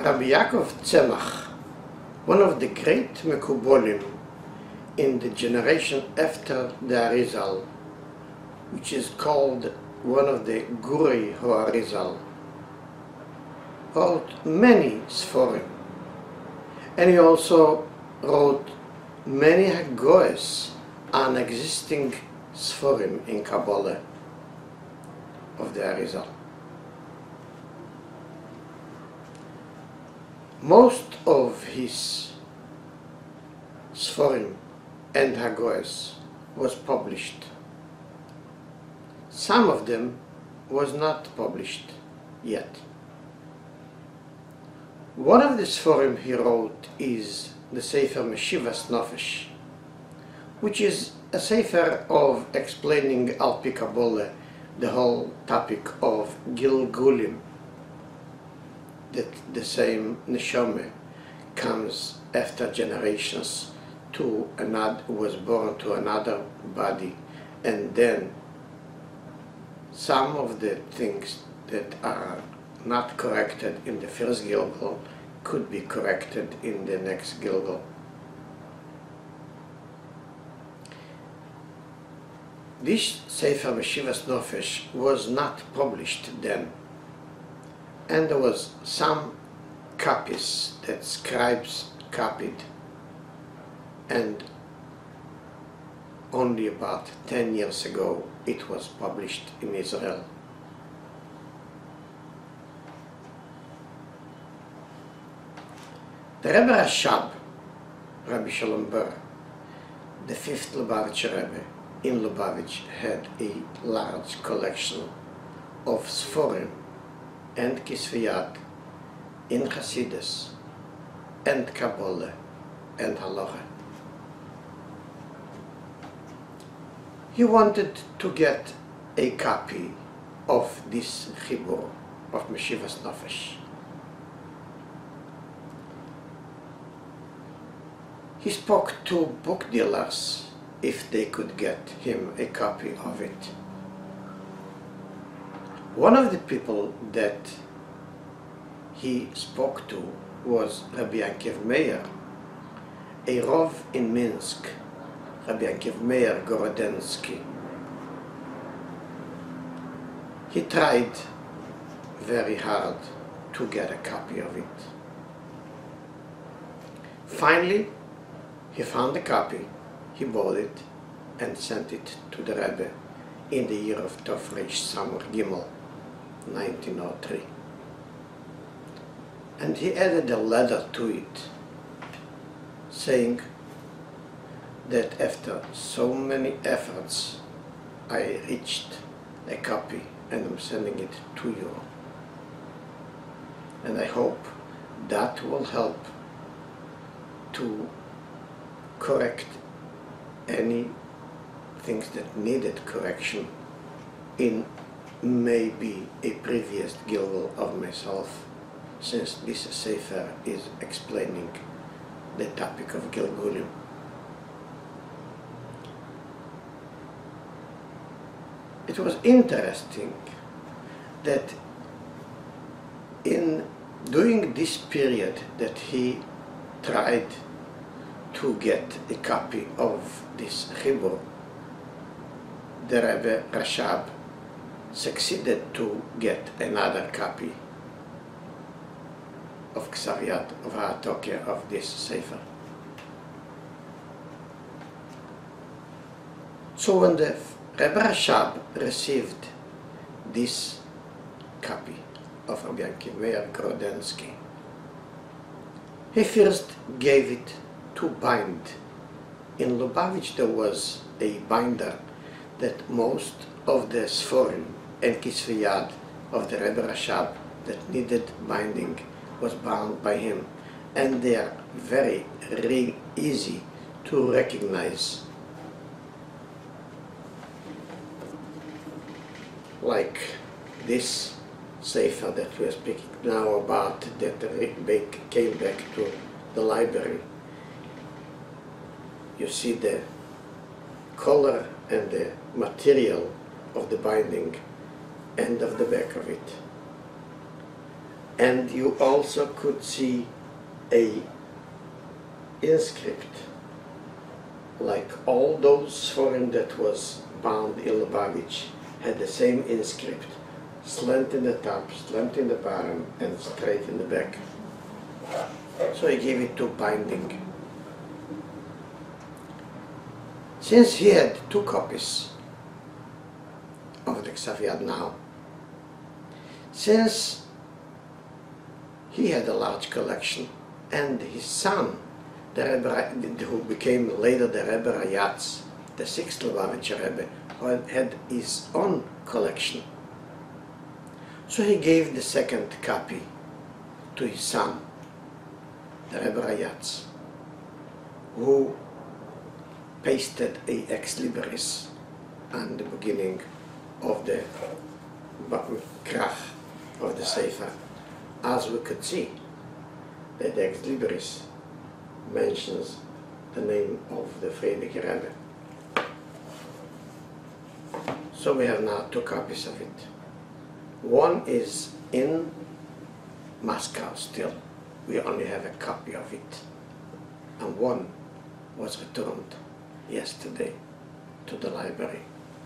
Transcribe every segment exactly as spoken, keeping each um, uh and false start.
Rabbi Yaakov Tzemach, one of the great Mekubolim in the generation after the Arizal, which is called one of the Gurei HaArizal, wrote many Sforim, and he also wrote many Hagoes on existing Sforim in Kabbalah of the Arizal. Most of his Sforim and Hagoes was published. Some of them was not published yet. One of the Sforim he wrote is the Sefer Meshivas Nofesh, which is a sefer of explaining Al Pi Kabbalah the whole topic of Gilgulim, that the same neshama comes after generations to another, was born to another body, and then some of the things that are not corrected in the first Gilgul could be corrected in the next Gilgul. This Sefer Meshivas Nofesh was not published then, and there was some copies that scribes copied, and only about ten years ago it was published in Israel. The Rebbe Rashab, Rabbi Shalom Ber, the fifth Lubavitcher Rebbe in Lubavitch, had a large collection of Sforim and Kisviyat in Hasidus and Kabbalah and Halacha. He wanted to get a copy of this Chibur of Meshivas Nofesh. He spoke to book dealers if they could get him a copy of it. One of the people that he spoke to was Rabbi Yankiv Meir, a Rov in Minsk, Rabbi Yankiv Meir Gorodensky. He tried very hard to get a copy of it. Finally, he found a copy, he bought it, and sent it to the Rebbe in the year of Tov Reish Samach Gimel, nineteen oh three. And he added a letter to it, saying that after so many efforts, I reached a copy and I'm sending it to you. And I hope that will help to correct any things that needed correction in maybe a previous Gilgul of myself, since this Sefer is explaining the topic of Gilgulim. It was interesting that in during this period that he tried to get a copy of this Chibur, the Rebbe Rashab succeeded to get another copy of Ksaviyat, of HaTokya, of this Sefer. So when the Rebbe Rashab received this copy of Rabbi Yankiv Meir Gorodensky, he first gave it to bind. In Lubavitch there was a binder that most of the Sforim and Kisviyat of the Rebbe Rashab that needed binding was bound by him, and they are very, very easy to recognize. Like this Sefer that we are speaking now about, that came back to the library. You see the color and the material of the binding and of the back of it. And you also could see a inscript, like all those Sforim that was bound in Lubavitch had the same inscript, slant in the top, slant in the bottom, and straight in the back. So he gave it to binding. Since he had two copies of the Ksav Yad now, since he had a large collection, and his son, the Rebbe, who became later the Rebbe Rayatz, the sixth Lubavitcher Rebbe, had his own collection. So he gave the second copy to his son, the Rebbe Rayatz, who pasted a ex libris on the beginning of the krach of the Sefer. As we could see, that the ex libris mentions the name of the Frierdiker Rebbe. So we have now two copies of it. One is in Moscow still. We only have a copy of it. And one was returned yesterday to the library.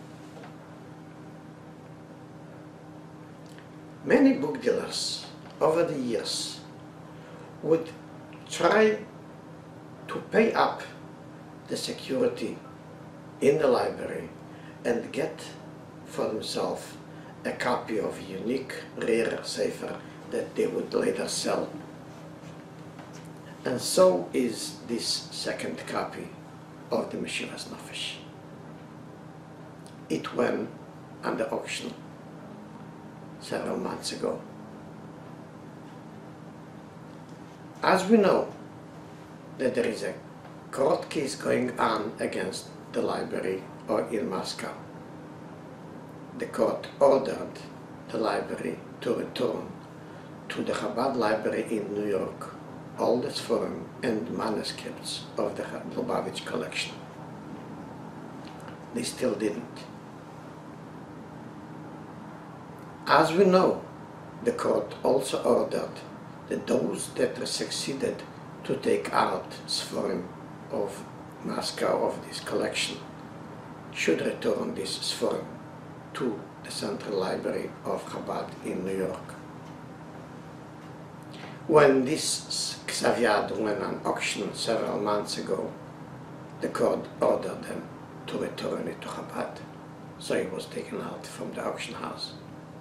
Many book dealers over the years would try to pay up the security in the library and get for themselves a copy of a unique, rare Sefer that they would later sell. And so is this second copy of the Meshivas Nefesh. It went on the auction several months ago. As we know that there is a court case going on against the library or in Moscow, the court ordered the library to return to the Chabad library in New York all the Sforim and manuscripts of the Lubavitch collection. They still didn't. As we know, the court also ordered that those that succeeded to take out Sforim of Moscow of this collection should return this Sforim to the Central Library of Chabad in New York. When this Ksav Yad went on auction several months ago, the court ordered them to return it to Chabad, so it was taken out from the auction house.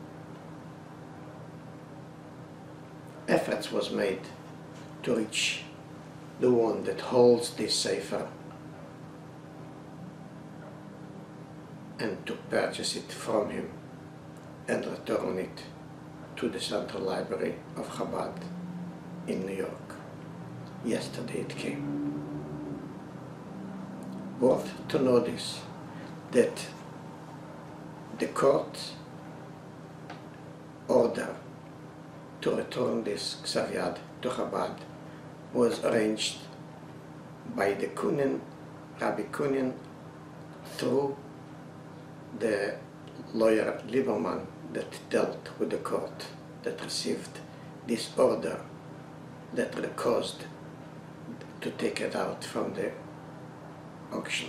Efforts was made to reach the one that holds this Sefer and to purchase it from him and return it to the Central Library of Chabad in New York. Yesterday it came. Worth to notice that the court order to return this Ksav Yad to Chabad was arranged by the Kunin, Rabbi Kunin, through the lawyer Lieberman that dealt with the court, that received this order that caused to take it out from the auction.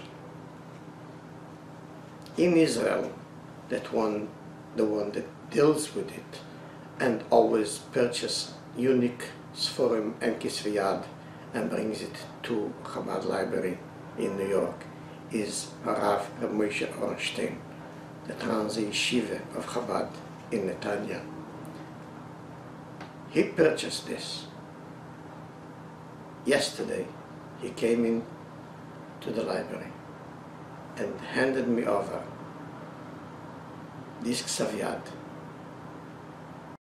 In Israel, that one, the one that deals with it and always purchase unique Sforim and Kisvei Yad and brings it to Chabad Library in New York, is Rav Moshe Ornstein, the Transi Yeshiva of Chabad in Netanya. He purchased this. Yesterday, he came in to the library and handed me over this Ksav Yad